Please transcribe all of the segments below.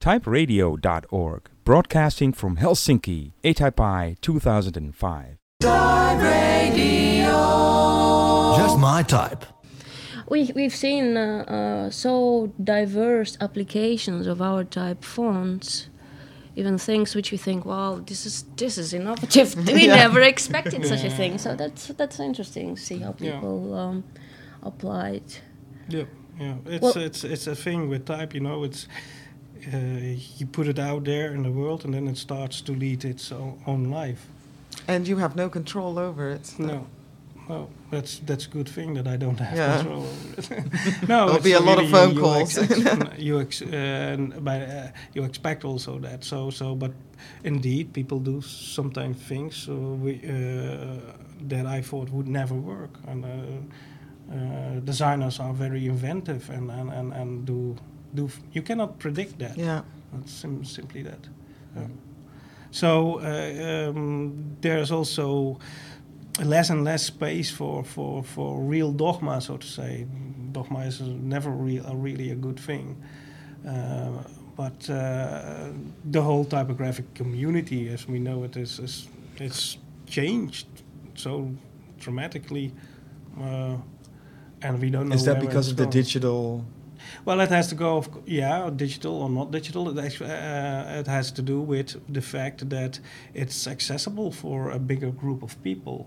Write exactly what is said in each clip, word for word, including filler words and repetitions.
type radio dot org, broadcasting from Helsinki, A-Type two thousand five. Type Radio. Just my type. We, we've seen uh, uh, so diverse applications of our type fonts, even things which we think, wow, this is this is innovative. We yeah. never expected such a thing. So that's that's interesting to see how people yeah. um, apply it. Yeah, yeah. It's well, it's it's a thing with type, you know. It's uh, you put it out there in the world, and then it starts to lead its own, own life. And you have no control over it. No. No, that's that's a good thing that I don't have yeah. control over it. No, there'll be a lot of phone you, calls. You, ex- you, ex- uh, but, uh, you expect also that. So so, but indeed, people do sometimes things uh, we, uh, that I thought would never work. And uh, uh, designers are very inventive and and, and, and do do. F- you cannot predict that. Yeah, that's sim- simply that. Um, so uh, um, there's also less and less space for, for, for real dogma, so to say. Dogma is never re- a really a good thing. Uh, but uh, the whole typographic community, as we know it, is, is it's changed so dramatically, uh, and we don't know. Is that where because it's of the going. digital? Well, it has to go, of, yeah, digital or not digital. It, actually, uh, it has to do with the fact that it's accessible for a bigger group of people.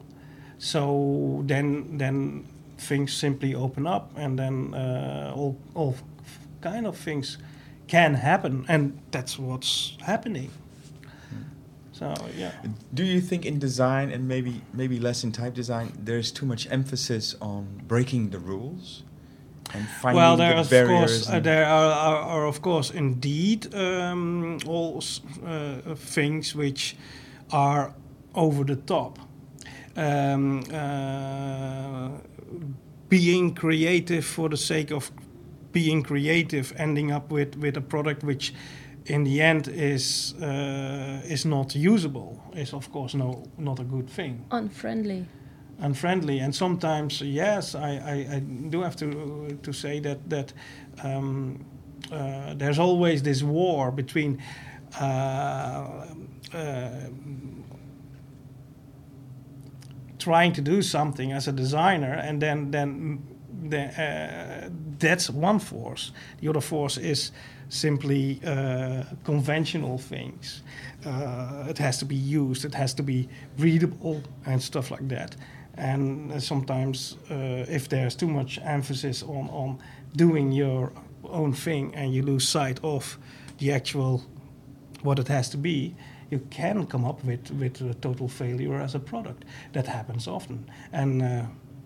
So then, then things simply open up, and then uh, all all kind of things can happen, and that's what's happening. Hmm. So yeah. Do you think in design, and maybe maybe less in type design, there's too much emphasis on breaking the rules and finding well, there the is barriers? Of course, uh, there are, are, are of course indeed um, all uh, things which are over the top. Um, uh, being creative for the sake of being creative, ending up with, with a product which in the end is uh, is not usable, is of course no not a good thing. Unfriendly. Unfriendly, and sometimes yes, I, I, I do have to to say that that um, uh, there's always this war between uh, uh, trying to do something as a designer, and then then the, uh, that's one force. The other force is simply uh, conventional things. Uh, it has to be used, it has to be readable and stuff like that. And uh, sometimes uh, if there's too much emphasis on, on doing your own thing and you lose sight of the actual what it has to be, you can come up with, with a total failure as a product. That happens often. And uh,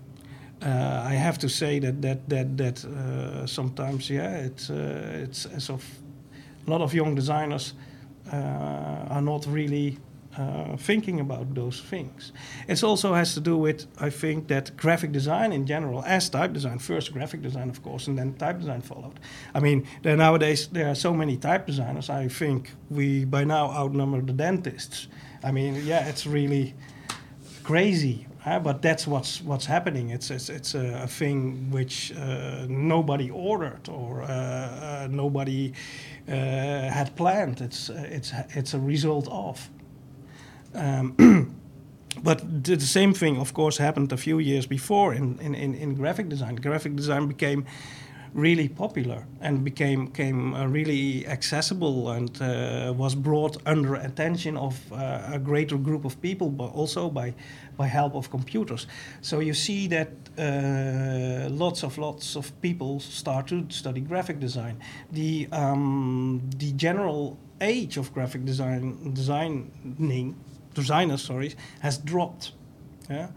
uh, I have to say that that that, that uh, sometimes, yeah, it's, uh, it's as of a lot of young designers uh, are not really uh, thinking about those things. It also has to do with, I think, that graphic design in general, as type design, first graphic design, of course, and then type design followed. I mean, there nowadays there are so many type designers, I think we by now outnumber the dentists. I mean, yeah, it's really crazy, uh, but that's what's what's happening. It's it's, it's a, a thing which uh, nobody ordered or uh, uh, nobody uh, had planned. It's uh, it's it's a result of. Um, but the, the same thing, of course, happened a few years before in, in, in, in graphic design. Graphic design became really popular and became, became uh, really accessible and uh, was brought under attention of uh, a greater group of people, but also by, by help of computers. So you see that uh, lots of lots of people start to study graphic design. The um, the general age of graphic design designing designers, sorry, has dropped. Yeah?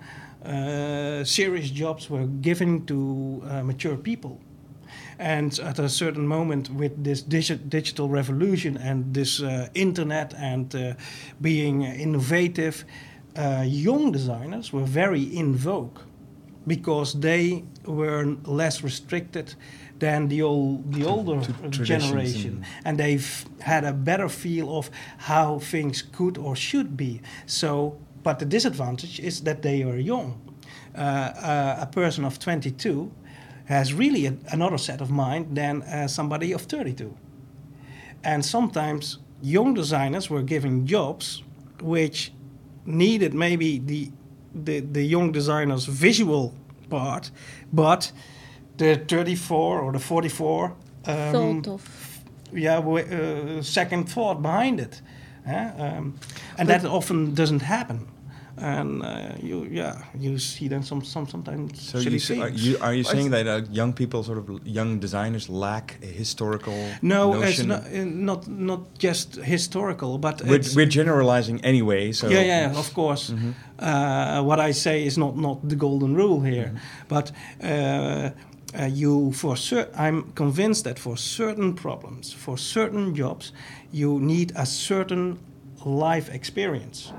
Uh, serious jobs were given to uh, mature people. And at a certain moment with this digi- digital revolution and this uh, internet and uh, being innovative, uh, young designers were very in vogue because they were less restricted than the old, the older generation, and they've had a better feel of how things could or should be. So, but the disadvantage is that they are young. Uh, uh, a person of twenty-two has really a, another set of mind than uh, somebody of thirty-two. And sometimes young designers were given jobs which needed maybe the the, the young designer's visual part, but the thirty-four or the forty-four um, Thought of. yeah, w- uh, second thought behind it, eh? um, and that often doesn't happen. And uh, you, yeah, you see then some, some sometimes. So silly you, s- are things. you are you saying that uh, young people, sort of young designers, lack a historical No, it's notion? not, uh, not not just historical, but We're, it's, we're generalizing anyway. So yeah, yeah, of course. Mhm. Uh, what I say is not, not the golden rule here, but uh, uh, you for cer- I'm convinced that for certain problems, for certain jobs, you need a certain life experience,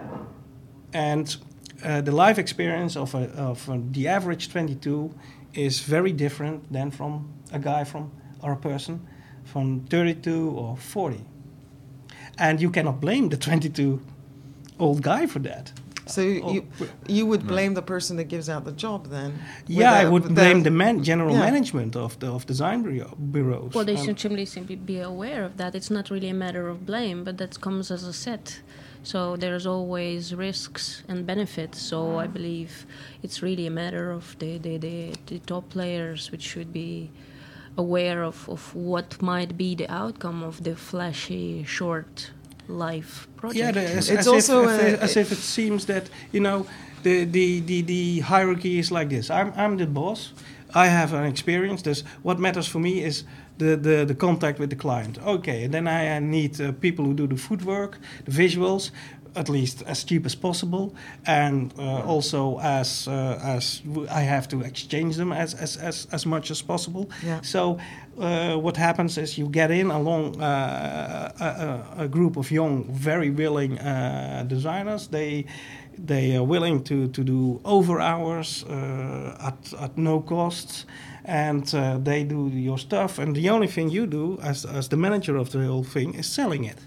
and uh, the life experience of a, of a, the average twenty-two is very different than from a guy from or a person from thirty-two or forty, and you cannot blame the twenty-two old guy for that. So you, Oh, you, you would blame the person that gives out the job then? Yeah, I Without- would without- blame the man, general Yeah. management of the of design bureau, bureaus. Well, they Um, should simply simply be aware of that. It's not really a matter of blame, but that comes as a set. So there's always risks and benefits. So I believe it's really a matter of the the, the, the top players, which should be aware of, of what might be the outcome of the flashy short life project. yeah, the, as, It's as also if, a- as if it seems that you know the, the, the, the hierarchy is like this. I'm I'm the boss. I have an experience. This what matters for me is the, the, the contact with the client. Okay, and then I uh, need uh, people who do the footwork, the visuals, at least as cheap as possible, and uh, also as uh, as w- I have to exchange them as as, as, as much as possible. Yeah. So uh, what happens is you get in along uh, a, a, a group of young, very willing uh, designers. They they are willing to, to do over hours uh, at at no cost, and uh, they do your stuff. And the only thing you do as as the manager of the whole thing is selling it.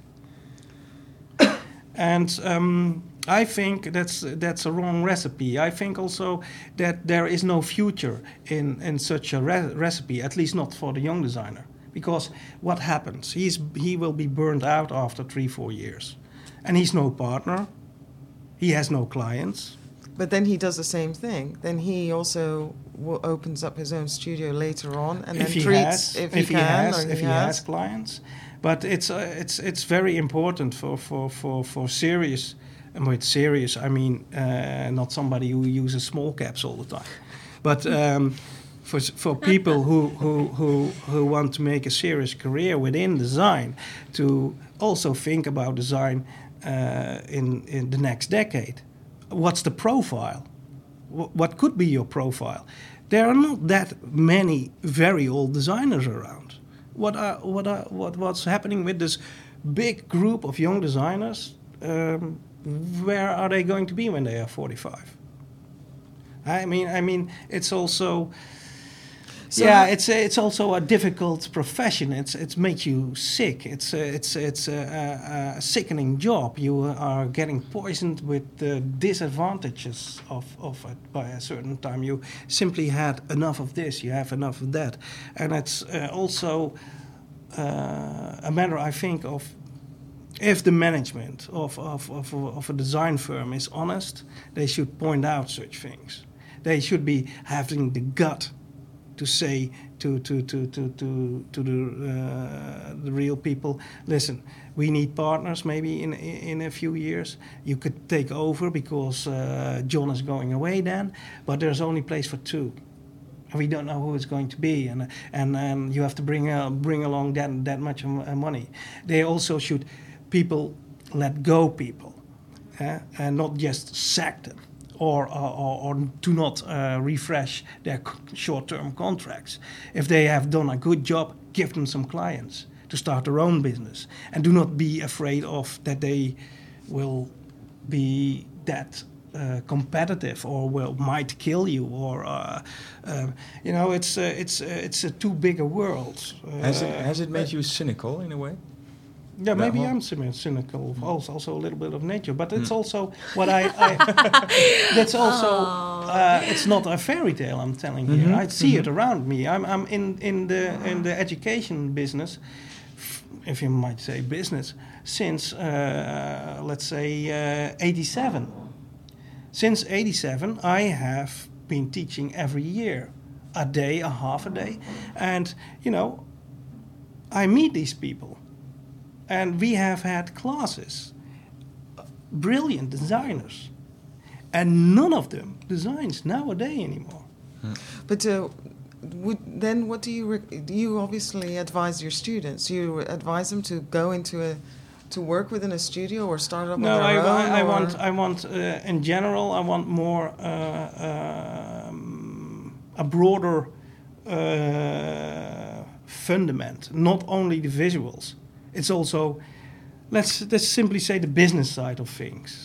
And um, I think that's that's a wrong recipe. I think also that there is no future in, in such a re- recipe, at least not for the young designer. Because what happens? He's he will be burned out after three, four years, and he's no partner. He has no clients. But then he does the same thing. Then he also w- opens up his own studio later on, and if then he treats has, if, if he he can has, or if he he has. has clients. But it's uh, it's it's very important for for for for serious, and with serious I mean uh, not somebody who uses small caps all the time, but um, for s- for people who, who who who want to make a serious career within design, to also think about design uh, in in the next decade. What's the profile? Wh- What could be your profile? There are not that many very old designers around. What are what are what what's happening with this big group of young designers? Um, where are they going to be when they are forty-five? I mean, I mean, it's also. So yeah, how- it's a, it's also a difficult profession. It's it makes you sick. It's a, it's it's a, a, a sickening job. You are getting poisoned with the disadvantages of of it by a certain time. You simply had enough of this. You have enough of that, and it's uh, also uh, a matter, I think, of if the management of, of, of, of a design firm is honest, they should point out such things. They should be having the gut to say to to to to to, to the uh, the real people, listen, we need partners maybe in in a few years. You could take over because uh, John is going away then, but there's only place for two. And we don't know who it's going to be, and and um, you have to bring uh, bring along that that much uh, money. They also should people let go people, uh, and not just sack them. Or, or, or do not uh, refresh their c- short-term contracts. If they have done a good job, give them some clients to start their own business, and do not be afraid of that they will be that uh, competitive or will might kill you. Or uh, uh, you know, it's uh, it's uh, it's a too big a world. Uh, Has it has it made you cynical in a way? Yeah, maybe whole- I'm cyni- cynical. Also, also a little bit of nature, but it's Mm. also what I. I that's also. Uh, it's not a fairy tale I'm telling here. Mhm, I see it mhm. around me. I'm I'm in in the in the education business. F- if you might say, business since, uh, let's say, uh, eighty-seven. Since eighty-seven, I have been teaching every year, a day, a half a day. And, you know, I meet these people. And we have had classes, brilliant designers. And none of them designs nowadays anymore. But uh, would, then what do you, re- do you obviously advise your students? Do you advise them to go into a, to work within a studio or start up no, on their I, own? I, I or? want, I want, uh, in general, I want more, uh, um, a broader uh, fundament, not only the visuals. It's also, let's, let's simply say the business side of things.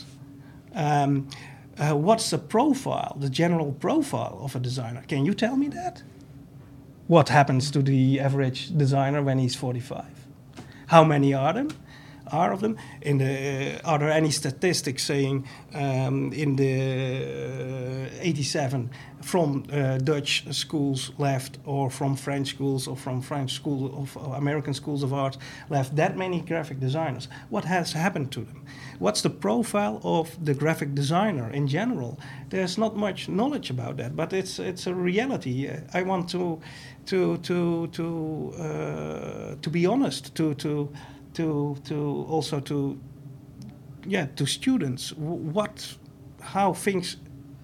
Um, Uh, what's the profile, the general profile of a designer? Can you tell me that? What happens to the average designer when he's forty-five? How many are them? Are of them? In the uh, are there any statistics saying um, in the uh, eighty-seven from uh, Dutch schools left, or from French schools, or from French school of uh, American schools of art left that many graphic designers? What has happened to them? What's the profile of the graphic designer in general? There's not much knowledge about that, but it's it's a reality. I want to to to to uh, to be honest, to to to to also to yeah to students what how things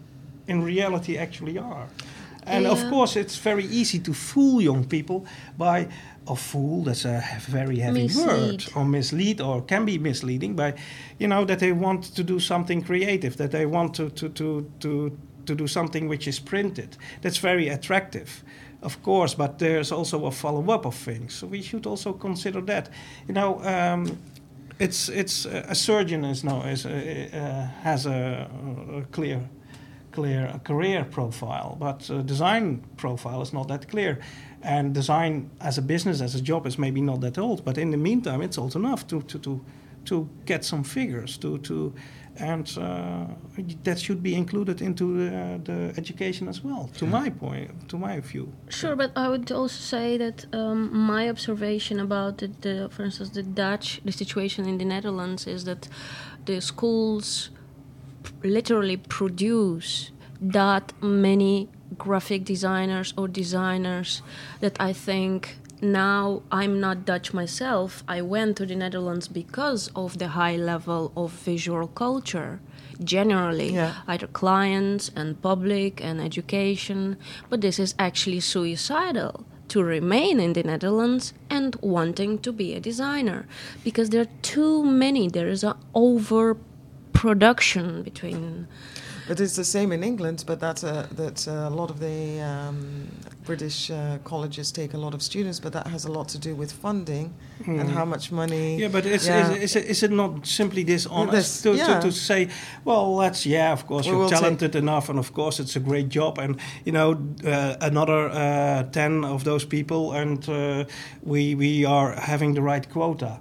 in reality actually are. And yeah. of course, it's very easy to fool young people by a fool. That's a very heavy Mislead. word, or mislead, or can be misleading by, you know, that they want to do something creative, that they want to to to to, to do something which is printed. That's very attractive, of course. But there's also a follow up of things. So we should also consider that. You know, um, it's it's uh, a surgeon is now is uh, uh, has a, a clear. clear career profile, but uh, design profile is not that clear. And design as a business, as a job, is maybe not that old, but in the meantime, it's old enough to to to, to get some figures, to to, and uh, that should be included into uh, the education as well. To my point, to my view. Sure, but I would also say that um, my observation about the, the, for instance, the Dutch, the situation in the Netherlands is that the schools literally produce that many graphic designers or designers that I think now I'm not Dutch myself. I went to the Netherlands because of the high level of visual culture generally, Yeah. either clients and public and education. But this is actually suicidal to remain in the Netherlands and wanting to be a designer because there are too many. There is an over production between. But it's the same in England, but that's a, that a lot of the um, British uh, colleges take a lot of students, but that has a lot to do with funding mm. and how much money. Yeah, but it's, yeah. Is, is, it, is it not simply dishonest this, to, yeah. to, to say, well, let's, yeah, of course, We you're will talented enough, and of course it's a great job, and, you know, uh, another uh, ten of those people, and uh, we, we are having the right quota.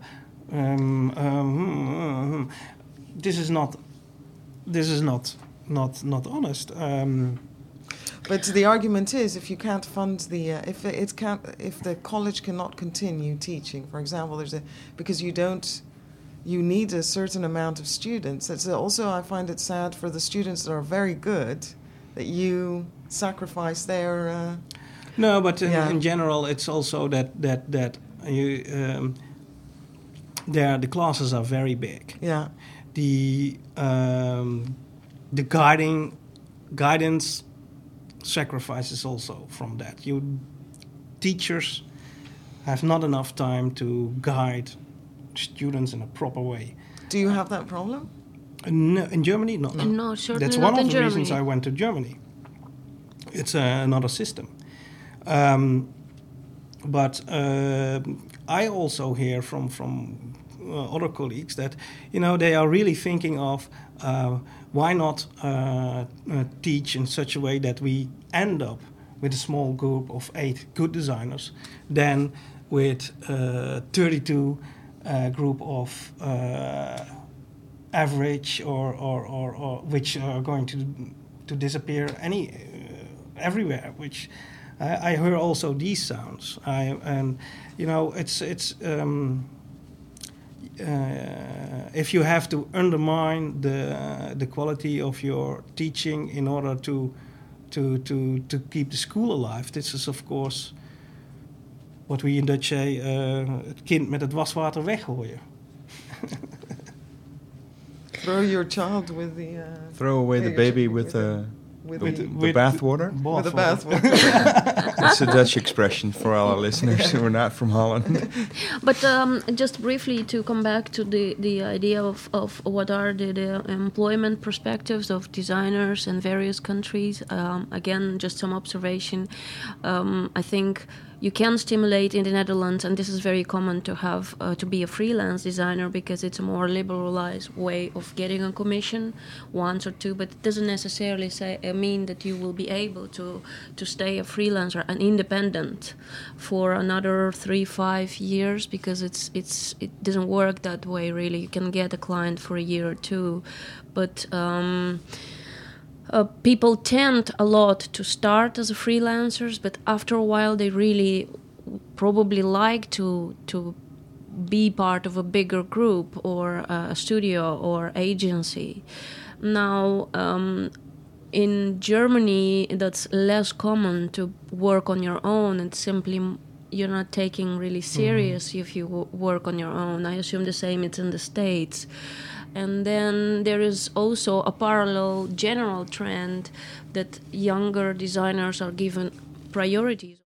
Um, um, hmm, hmm. This is not, this is not, not, not honest. Um, but the argument is, if you can't fund the, uh, if it can't, if the college cannot continue teaching, for example, there's a because you don't, you need a certain amount of students. It's also, I find it sad for the students that are very good that you sacrifice their. Uh, no, but in, yeah. in general, it's also that that that you, um, there the classes are very big. Yeah. The um, the guiding guidance sacrifices also from that. You teachers have not enough time to guide students in a proper way. Do you have that problem? No, in Germany, not. No, no certainly That's not one in of the Germany. reasons I went to Germany. It's uh, another system. Um, but uh, I also hear from from uh, other colleagues that, you know, they are really thinking of uh, why not uh, uh, teach in such a way that we end up with a small group of eight good designers than with uh, thirty-two uh, group of uh, average or, or, or, or which are going to to disappear any uh, everywhere. Which I, I hear also these sounds. I and you know it's it's um, uh, if you have to undermine the the quality of your teaching in order to to to to keep the school alive, this is of course what we in Dutch say, uh, het kind met het waswater weggooien. Throw your child with the. Uh, Throw away the baby with the with, with the, the with bathwater. with the bathwater. That's a Dutch expression for all our listeners who are not from Holland. But um, just briefly to come back to the, the idea of, of what are the, the employment perspectives of designers in various countries. Um, again, just some observation. Um, I think you can stimulate in the Netherlands, and this is very common to have uh, to be a freelance designer because it's a more liberalized way of getting a commission, once or two. But it doesn't necessarily say uh, mean that you will be able to to stay a freelancer and independent for another three, five years because it's it's it doesn't work that way really. You can get a client for a year or two, but. Um, Uh, people tend a lot to start as freelancers, but after a while they really probably like to to be part of a bigger group or a studio or agency. Now, um, in Germany, that's less common to work on your own. It's simply you're not taking really serious mm-hmm. if you w- work on your own. I assume the same it's in the States. And then there is also a parallel general trend that younger designers are given priorities.